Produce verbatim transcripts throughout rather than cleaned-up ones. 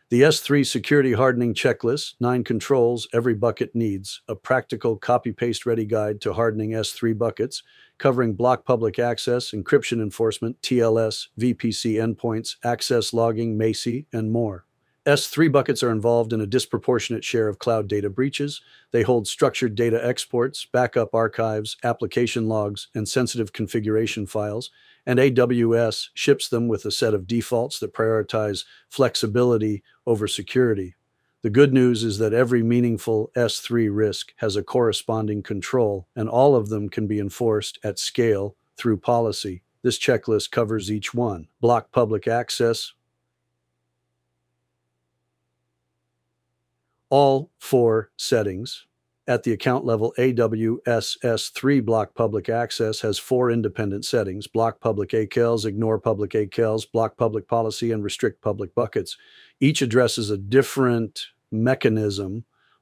The S three Security Hardening Checklist, nine controls every bucket needs, a practical copy-paste ready guide to hardening S three buckets, covering block public access, encryption enforcement, T L S, V P C endpoints, access logging, MACI, and more. S three buckets are involved in a disproportionate share of cloud data breaches. They hold structured data exports, backup archives, application logs, and sensitive configuration files, and A W S ships them with a set of defaults that prioritize flexibility over security. The good news is that every meaningful S three risk has a corresponding control, and all of them can be enforced at scale through policy. This checklist covers each one. Block public access. All four settings. At the account level, A W S S three block public access has four independent settings: block public A C Ls, ignore public A C Ls, block public policy, and restrict public buckets. Each addresses a different mechanism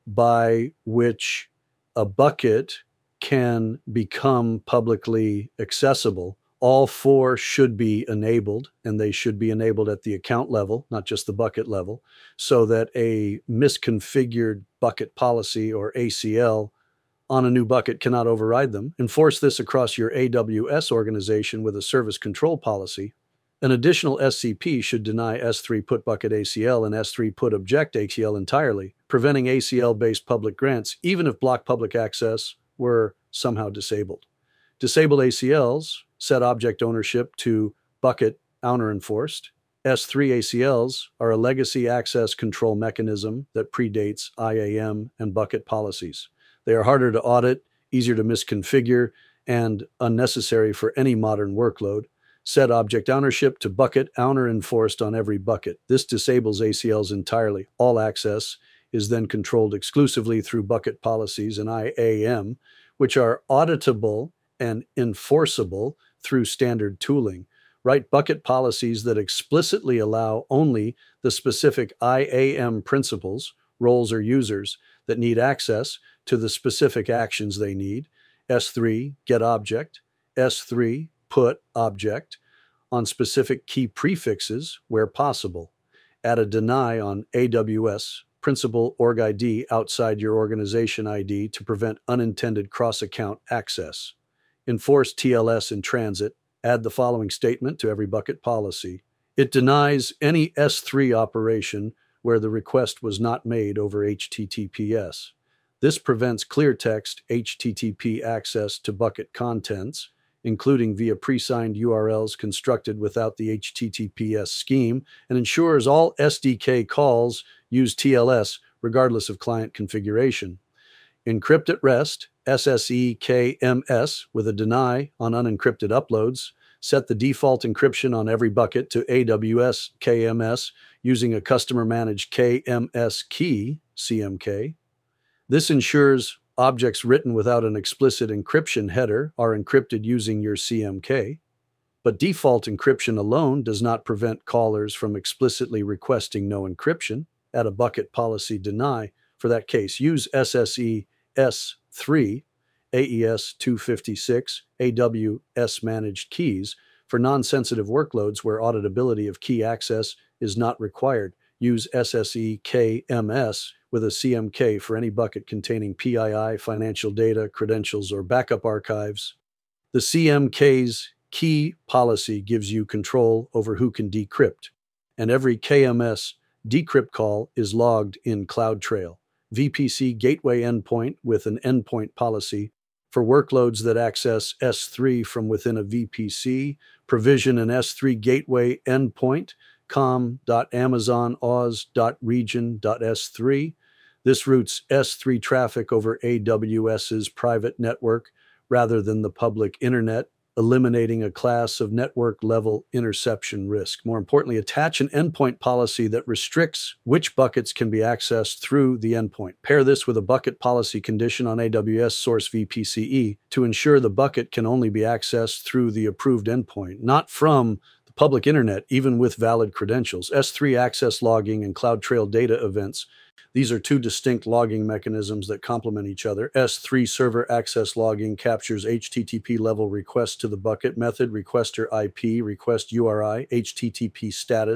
by which a bucket can become publicly accessible. All four should be enabled, and they should be enabled at the account level, not just the bucket level, so that a misconfigured bucket policy or A C L on a new bucket cannot override them. Enforce this across your A W S organization with a service control policy. An additional S C P should deny S three put bucket A C L and S three put object A C L entirely, preventing A C L-based public grants, even if block public access were somehow disabled. Disable A C Ls, set object ownership to bucket owner enforced. S three A C Ls are a legacy access control mechanism that predates I A M and bucket policies. They are harder to audit, easier to misconfigure, and unnecessary for any modern workload. Set object ownership to bucket owner enforced on every bucket. This disables A C Ls entirely. All access is then controlled exclusively through bucket policies and I A M, which are auditable and enforceable through standard tooling. Write bucket policies that explicitly allow only the specific I A M principals, roles, or users that need access to the specific actions they need. S three get object, S three put object on specific key prefixes where possible. Add a deny on A W S principal org I D outside your organization I D to prevent unintended cross-account access. Enforce T L S in transit. Add the following statement to every bucket policy. It denies any S three operation where the request was not made over H T T P S. This prevents clear text H T T P access to bucket contents, including via pre-signed U R Ls constructed without the H T T P S scheme, and ensures all S D K calls use T L S regardless of client configuration. Encrypt at rest, S S E K M S, with a deny on unencrypted uploads. Set the default encryption on every bucket to A W S K M S using a customer-managed K M S key, C M K. This ensures objects written without an explicit encryption header are encrypted using your C M K. But default encryption alone does not prevent callers from explicitly requesting no encryption. Add a bucket policy deny. For that case, use S S E S three, A E S two fifty-six, A W S managed keys for non-sensitive workloads where auditability of key access is not required. Use S S E K M S with a C M K for any bucket containing P I I, financial data, credentials, or backup archives. The C M K's key policy gives you control over who can decrypt, and every K M S decrypt call is logged in CloudTrail. V P C gateway endpoint with an endpoint policy for workloads that access S three from within a V P C. Provision an S three gateway endpoint, com dot amazon aus dot region dot S three. This routes S three traffic over AWS's private network rather than the public internet, eliminating a class of network-level interception risk. More importantly, attach an endpoint policy that restricts which buckets can be accessed through the endpoint. Pair this with a bucket policy condition on A W S source V P C E to ensure the bucket can only be accessed through the approved endpoint, not from the public internet, even with valid credentials. S three access logging and CloudTrail data events. These are two distinct logging mechanisms that complement each other. S three server access logging captures H T T P level requests to the bucket method, requester I P, request U R I, H T T P status,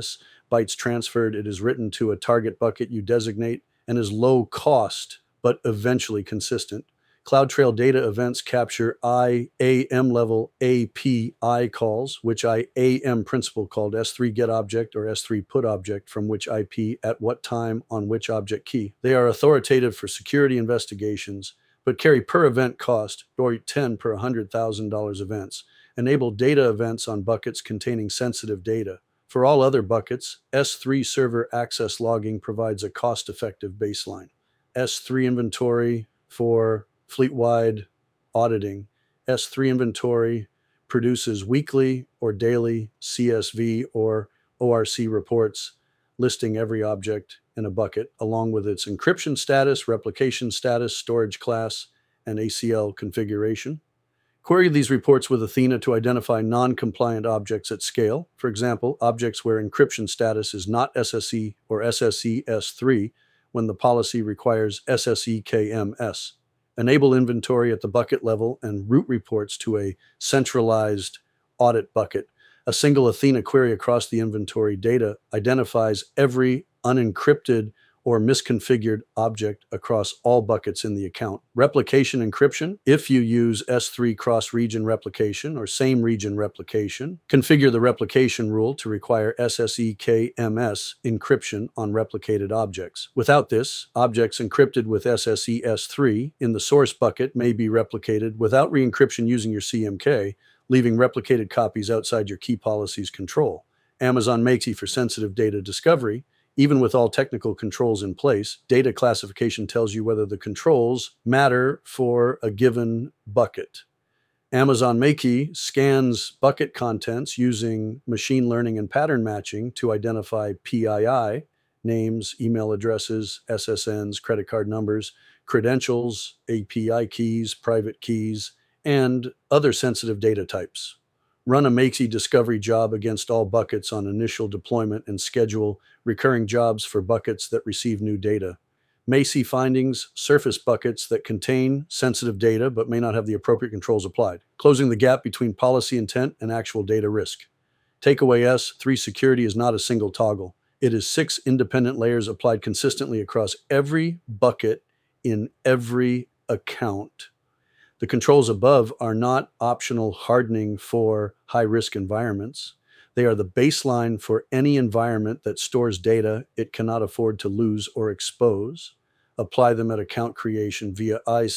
bytes transferred, it is written to a target bucket you designate and is low cost, but eventually consistent. CloudTrail data events capture I A M level A P I calls, which I A M principal called S three get object or S three put object from which I P at what time on which object key. They are authoritative for security investigations, but carry per event cost, or ten per one hundred thousand dollars events, enable data events on buckets containing sensitive data. For all other buckets, S three server access logging provides a cost-effective baseline. S three inventory for fleet-wide auditing. S three inventory produces weekly or daily C S V or O R C reports listing every object in a bucket, along with its encryption status, replication status, storage class, and A C L configuration. Query these reports with Athena to identify non-compliant objects at scale. For example, objects where encryption status is not S S E or S S E S three when the policy requires S S E K M S. Enable inventory at the bucket level and route reports to a centralized audit bucket. A single Athena query across the inventory data identifies every unencrypted or misconfigured object across all buckets in the account. Replication encryption, if you use S three cross-region replication or same-region replication, configure the replication rule to require S S E K M S encryption on replicated objects. Without this, objects encrypted with S S E S three in the source bucket may be replicated without re-encryption using your C M K, leaving replicated copies outside your key policy's control. Amazon Makesy for sensitive data discovery. Even with all technical controls in place, data classification tells you whether the controls matter for a given bucket. Amazon Makey scans bucket contents using machine learning and pattern matching to identify P I I, names, email addresses, S S Ns, credit card numbers, credentials, A P I keys, private keys, and other sensitive data types. Run a Makesy discovery job against all buckets on initial deployment and schedule recurring jobs for buckets that receive new data. Makesy findings surface buckets that contain sensitive data but may not have the appropriate controls applied, closing the gap between policy intent and actual data risk. Takeaway S three security is not a single toggle. It is six independent layers applied consistently across every bucket in every account. The controls above are not optional hardening for high-risk environments. They are the baseline for any environment that stores data it cannot afford to lose or expose. Apply them at account creation via I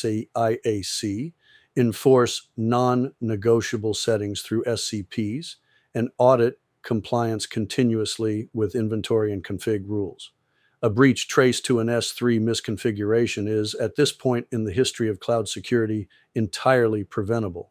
A C, enforce non-negotiable settings through S C Ps, and audit compliance continuously with inventory and config rules. A breach traced to an S three misconfiguration is, at this point in the history of cloud security, entirely preventable.